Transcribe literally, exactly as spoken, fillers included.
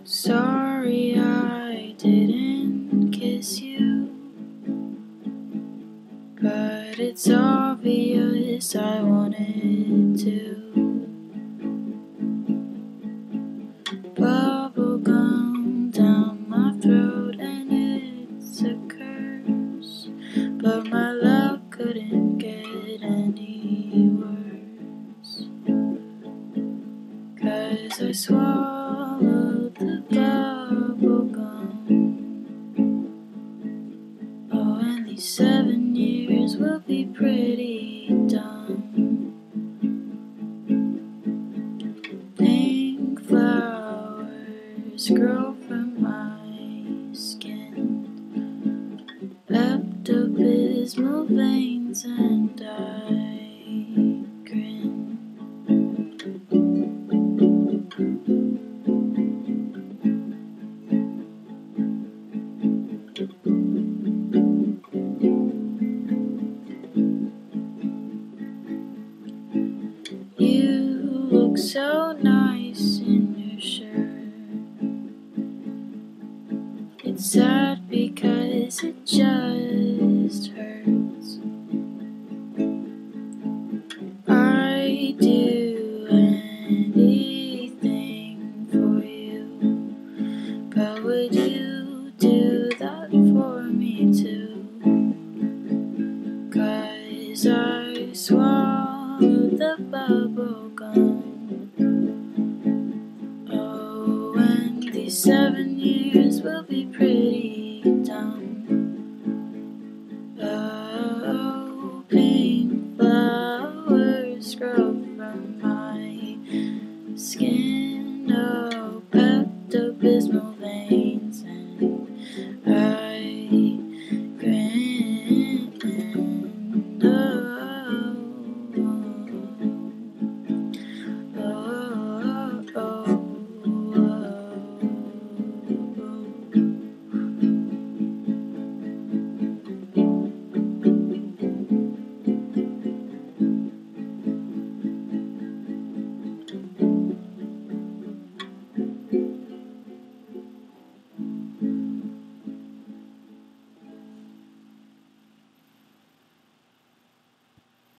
Sorry I didn't kiss you, but it's obvious I wanted to. Bubblegum down my throat and it's a curse, but my luck couldn't get any worse, 'cause I swallowed the bubblegum. Oh, and these seven years will be pretty dumb. Pink flowers grow from my skin, Pepto-Bismol veins, and I grin. You look so nice in your shirt. It's sad because it just hurts. I'd do anything for you, but would you do that for me too? 'Cause I swallowed the bubblegum. Oh, and these seven years will be pretty dumb. Oh, pink flowers grow from my skin.